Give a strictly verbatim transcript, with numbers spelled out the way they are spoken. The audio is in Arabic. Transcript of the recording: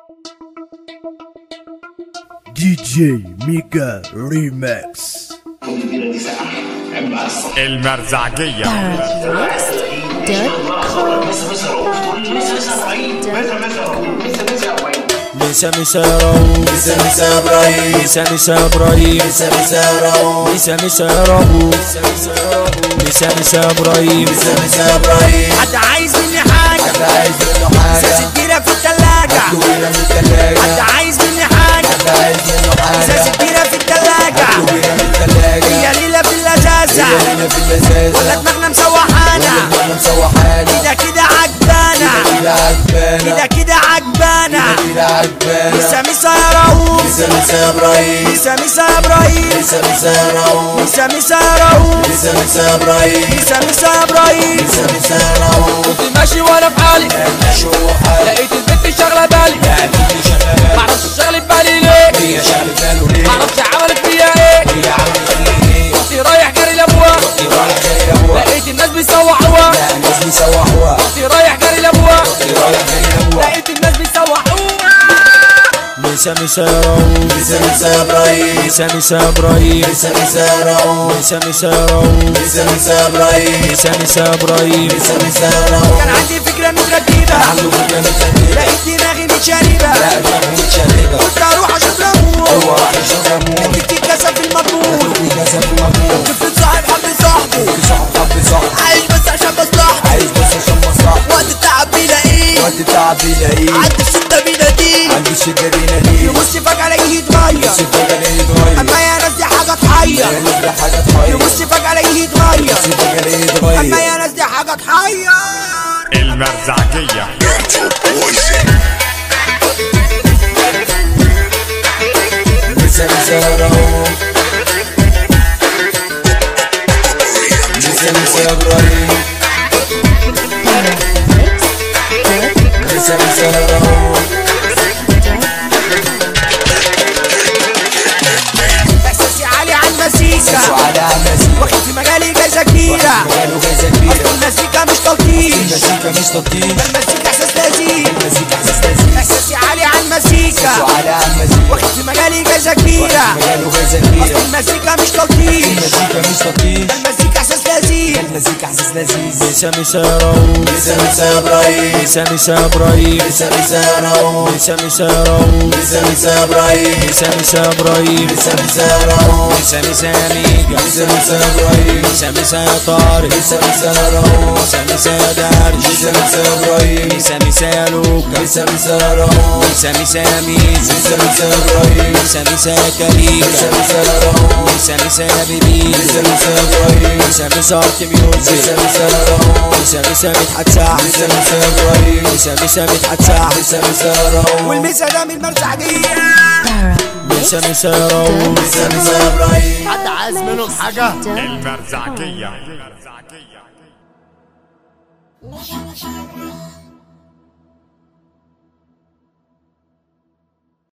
دي جي ميكا ريماكس. المرزعجية ميسا ميسا راو ميسا ميسا ابراهيم ميسا ميسا ابراهيم ميسا ميسا راو ميسا ميسا راو ميسا ميسا ابراهيم ميسا ميسا ابراهيم. حد عايز مني حاجة، حد عايز منه حاجة، ازاز كبيرة في التلاجة، كبيرة في التلاجة. حد عايز مني حاجة، حد عايز منه حاجة، ازاز كبيرة في التلاجة، كبيرة في التلاجة. هي ليلة في اللذاذة، هي ليلة في اللذاذة، ولا دماغنا مسوحانا، ولا مسوحانا، كده كده عجبانا، كده عجبانا، كده كده عجبانا، كده عجبانا. ميسا ميسا يا رؤوف، ميسا ميسا ابراهيم ميسا ميسا يا ابراهيم، ميسا ميسا راو ميسا ميسا يا رؤوف، ميسا ميسا ابراهيم ميسا ميسا يا ابراهيم. ميسا ميسا راو. كنت ماشي وانا في حالي، ماشي وحالي، لقيت البنت شغله بالي، لقيت شغالة، معرفش شغلة بالي ليه، هي شغالة ليه، معرفش عملت فيا ايه، هي عملت فيا ايه. كنت رايح جري لابوها، كنت رايح جاي لابوها، لقيت الناس بيسوحوها، لا الناس بيسوحوها. كنت رايح جري لابوها، كنت رايح جاي لابوها، لقيت الناس بيسوحوها. ميسا ميسا راو ميسا ميسا ابراهيم ميسا ميسا ابراهيم ميسا ميسا راو ميسا ميسا راو ميسا ميسا ابراهيم ميسا ميسا ابراهيم ميسا ميسا راو. كان عندي فكرة مترتبة، عنده فكرة مترتبة، لقيت دماغي متشربة، لا دماغه متشربة، قلت اروح اشوف رموه، هو راح يشوف رموه، في كاسة في المطلوب، في كاسة في المطلوب. طفل صاحب حب صاحبه، في صاحب حب صاحب، عايش بس عشان مصلحته، عايز بس عشان مصلحته، وقت التعب بيلاقيه، وقت التعب بيلاقيه، عند الشدة بيناديه، عند الشدة بيناديه، يبص فجأة الاقيه يتغير، يبص فجأة الاقيه يتغير، اما يا ناس دي حاجة تحير، يعمل ده حاجة تغير، يبص فجأة الاقيه يتغير، يبص فجأة الاقيه اما يتغير. يا ناس دي حاجة تحير. المرزعجية ميسا ميسا راو ميسا ميسا ابراهيم ميسا ميسا راو. احساسي عالي عن مزيكا، وعلى عمازيكا، واخد في مجالي جايزة كبيرة، مجاله جايزة كبيرة، المزيكا مش تلطيش، المزيكا مش تلطيف، المزيكا احساس لذيذ، المزيكا احساس لذيذ، احساسي عالي عن مزيكا، وعلى عمازيكا، واخد في مجالي جايزة كبيرة، مجاله جايزة كبيرة، المزيكا مش تلطيش، المزيكا مش تلطيف، المزيكا احساس لذيذ، المزيكا احساس لذيذ. ميسا ميسا راو ميسا ميسا ابراهيم ميسا ميسا ابراهيم ميسا ميسا راو ميسا ميسا راو ميسا ميسا ابراهيم ميسا ميسا ابراهيم ميسا ميسا راو ميسا ميسا ميجا، ميسا ميسا ابراهيم ميسا ميسا طارق، ميسا ميسا راو ميسا ميسا دارج، ميسا ميسا ابراهيم ميسا ميسا لوكا، ميسا ميسا راو ميسا ميسا ميزو، ميسا ميسا ابراهيم ميسا ميسا ميسا كاريكا، ميسا راو ميسا ميسا بيبي، ميسا ميسا ابراهيم ميسا ميسا ارت ميسا ميوزك، ميسا راو ميسا ميسا مدحت ساعة، ميسا ميسا ابراهيم ميسا ميسا مدحت ساعة، ميسا ميسا راو والميسا ده من المرزعجية، ميسا ميسا راو ميسا ميسا ابراهيم. حد عايز منهم حاجة؟ المرزعجية